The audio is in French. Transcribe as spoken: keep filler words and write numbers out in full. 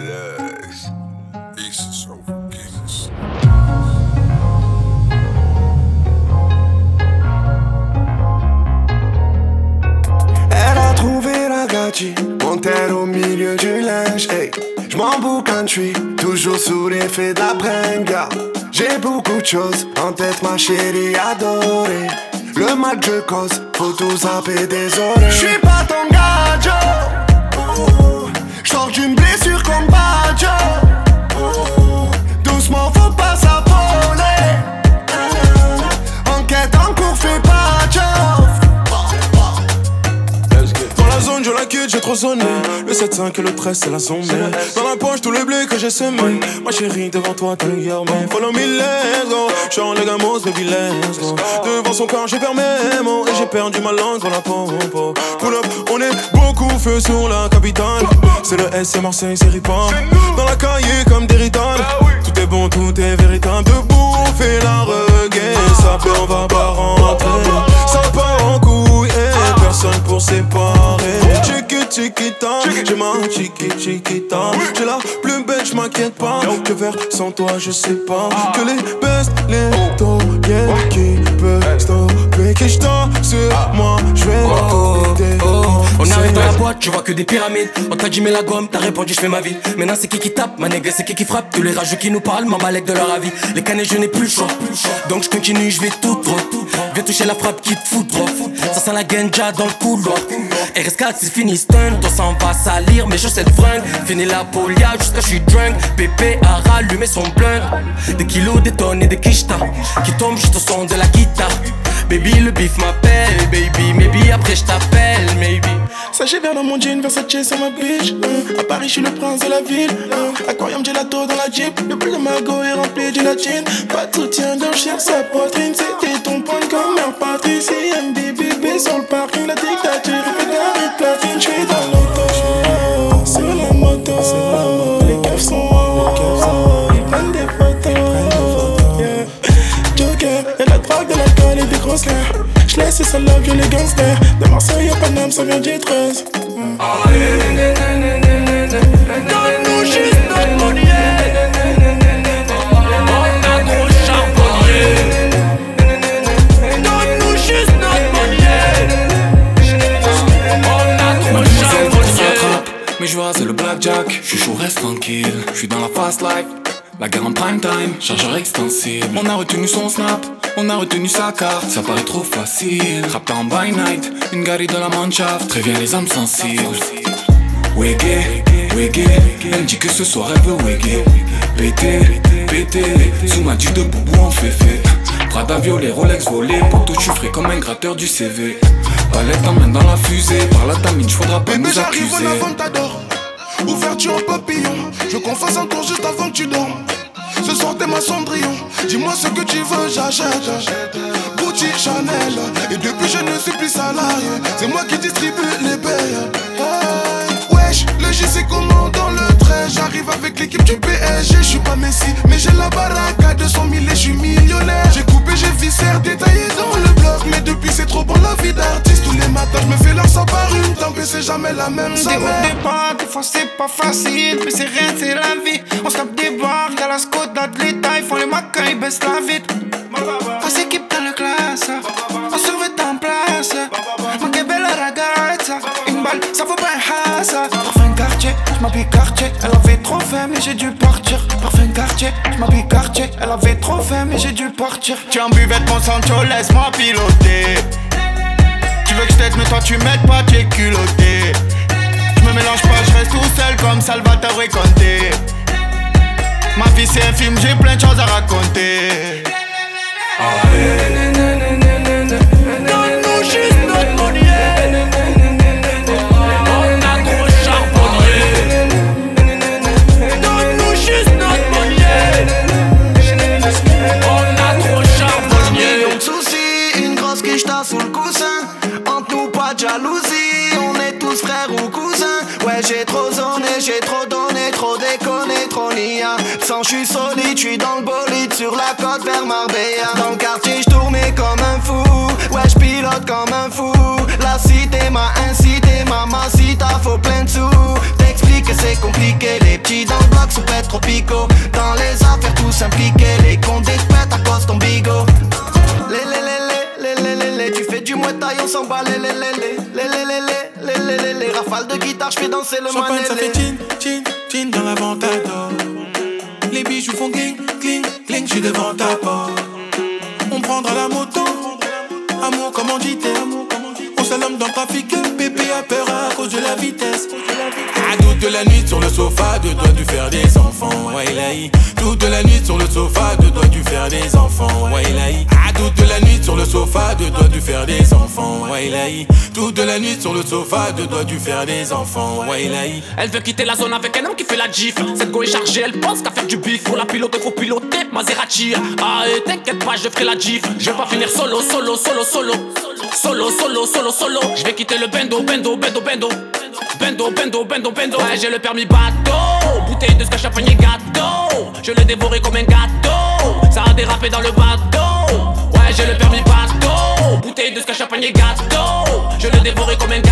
Yes. Aces over kings. Elle a trouvé la gâchis, mon terre au milieu du linge. Hey, j'm'en boucan, j'suis toujours sous l'effet de la bringa. J'ai beaucoup de choses en tête, ma chérie adorée. Le mal que je cause, faut tout zapper des oreilles. J'suis pas ton gars, Joe. J'sors d'une blessure comme Badjo. Doucement, faut pas s'affoler. Enquête en cours, fais pas Joe. Dans la zone, je la quitte, j'ai trop sonné. Le sept cinq et le treize, c'est la zombie. Dans la poche, tout le blé que j'ai semé. Ma chérie, devant toi, t'as le mais follow me, let's go. J'suis en legamos, baby, let's go. Devant son corps, j'ai perdu mes mots. Et j'ai perdu ma langue dans la pompe. Pull up, on est beaucoup feu sur la capitale. C'est le S, c'est Marseille, c'est Ripa. Dans la cahier comme des ritales. Tout est bon, tout est véritable. Debout, on fait la reggae. Ça peut, on va pas rentrer. Ça part en couille et personne pour séparer. Chiqui chiquita, j'ai ma chiqui chiquita. J'ai la plus belle, j'm'inquiète pas. Que faire sans toi, je sais pas. Que les best, les tauliens qui peuvent stopper. Qui j't'en sur moi, j'vais t'aider. On arrive dans la boîte, tu vois que des pyramides. On t'a dit mais la gomme, t'as répondu j'fais ma vie. Maintenant c'est qui qui tape, ma nègre c'est qui qui frappe. Tous les rageux qui nous parlent, m'emballent de leur avis. Les canets je n'ai plus le choix. Donc je continue, je vais tout droit. Viens toucher la frappe qui te fout droit. Ça sent la ganja dans le couloir. R S quatre c'est fini stun, toi ça on va salir. Mais je sais de fringue, fini la polia jusqu'à je suis drunk. Pépé a rallumé son blunt. Des kilos, des tonnes et des quichetas qui tombent juste au son de la guitare. Baby le bif m'appelle, baby, maybe après je t'appelle, maybe. Sachez vers dans mon jean, Versace sur ma bitch. euh, À Paris, je suis le prince de la ville. euh, Aquarium gelato dans la jeep. Le plus de magot est rempli de latine. Pas de soutien d'un chien, sa poitrine. C'était ton point comme mère Patrice. M D B B sur le parking, la dictature. Fait d'arrêt platine, je suis dans l'auto. Sur la moto, les keufs sont hauts. Ils prennent des photos. Yeah. Joker, et la drogue, de l'alcool et des grosses lèvres. J'laisse ça love, je les gangsters. De Marseille à Paname, ça vient du treize. Donne-nous juste notre monnaie. On a trop charbonné. Donne-nous juste notre monnaie. On a trop charbonné. Mais je vois c'est le blackjack. J'suis chaud, reste tranquille. J'suis dans la fast life. La guerre en prime time, chargeur extensible. On a retenu son snap, on a retenu sa carte. Ça paraît trop facile. Rappeur en by night, une galerie de la Mannschaft. Prévient les âmes sensibles. Wégé, wégé, elle dit que ce soir elle veut wégé. Pété, pété, sous ma dude de boubou on fait fait. Prada violet, Rolex volé, poteau tu ferais comme un gratteur du C V. Palette en main dans la fusée, par la tamine, j'faudra pas nous accuser. Bébé j'arrive en avant t'adore. Ouverture en papillon, je confesse un tour juste avant que tu dormes. Ce soir t'es ma Cendrillon, dis-moi ce que tu veux, j'achète. Gucci, Chanel, et depuis je ne suis plus salarié. C'est moi qui distribue les payes. Hey, wesh, le J c'est comment dans le treize. J'arrive avec l'équipe du P S G, je suis pas Messi, mais j'ai la baraque à deux cent mille et je suis millionnaire. J'ai coupé, j'ai viscère, détaillé dans le bloc. Mais depuis c'est trop bon la vie d'artiste. Tous les matins je me fais l'ensemble par une tempe et c'est jamais la même. Des hauts, des bas, des fois c'est pas facile. Mais c'est rien, c'est la vie. On se tape des barres, y'a la Skoda de l'État. Ils font les macas, ils baissent la vitre. Face équipe dans la classe, on surveille en place. Ma que belle ragazza. Une balle, ça vaut pas un hasa. Parfum quartier, j'm'habille quartier. Elle avait trop faim, mais j'ai dû partir. Parfum quartier, j'm'habille quartier. Elle avait trop faim, mais j'ai dû partir. Tu es en buvette, mon Sancho, laisse-moi piloter. Tu veux que je t'aide, mais toi tu m'aides pas, tu es culotté. J'me mélange pas, je reste tout seul comme Salvatore Conte. Ma vie c'est un film, j'ai plein de choses à raconter. Donne-nous juste notre monnaie. On a trop charbonné. Donne-nous juste notre monnaie. On a trop charbonné. Millions de soucis, une grosse quicheta sous le coussin. Entre nous pas de jalousie, on est tous frères ou cousins. Ouais j'ai trop zoné, j'ai trop donné, trop déconné, trop nia. Sans j'suis solide, j'suis dans le bolide sur la côte vers Marbella. Dans le quartier j'tournais comme un fou, ouais j'pilote comme un fou. La cité m'a incité, mamacita faut plein de sous. T'expliques que c'est compliqué, les petits dans Max ou Petropico. Dans les affaires tous impliqués, les comptes des pètes à cause ton bigot. Lé lé lé lé lé lé lé, tu fais du muay thai, on s'en bat lé lé lé lé lé lé lé lé lé lé lé. Rafale de guitare, j'fais danser le Champagne manélé. ça fait chin, chin, chin dans la Ventador. Les bijoux font cling, cling, cling, j'suis devant ta porte. On prendra la moto, amour comme on dit on s'allume dans le trafic, bébé a peur à cause de la vitesse. À toute la nuit sur le sofa, deux doigts du faire des enfants, ouais laï. Toute la nuit sur le sofa, deux doigts du faire des enfants, ouais laï. À toute la nuit sur le sofa, deux doigts du faire des enfants, ouais laï. Toute la nuit sur le sofa, deux doigts du faire des enfants, ouais laï. Elle veut quitter la zone avec un homme qui fait la gif. Cette go est chargée, elle pense qu'à faire du bif. Pour la piloter, faut piloter Maserati. Ah, et t'inquiète pas, je ferai la gif. Je vais pas finir solo, solo, solo, solo. Solo, solo, solo, solo. Je vais quitter le bendo, bendo, bendo, bendo. Bendo, bendo, bendo, bendo. Ouais, j'ai le permis bateau. Bouteille de scotch, champagne et gâteau. Je l'ai dévoré comme un gâteau. Ça a dérapé dans le bateau. Ouais, j'ai le permis bateau. Bouteille de scotch, champagne et gâteau. Je l'ai dévoré comme un gâteau.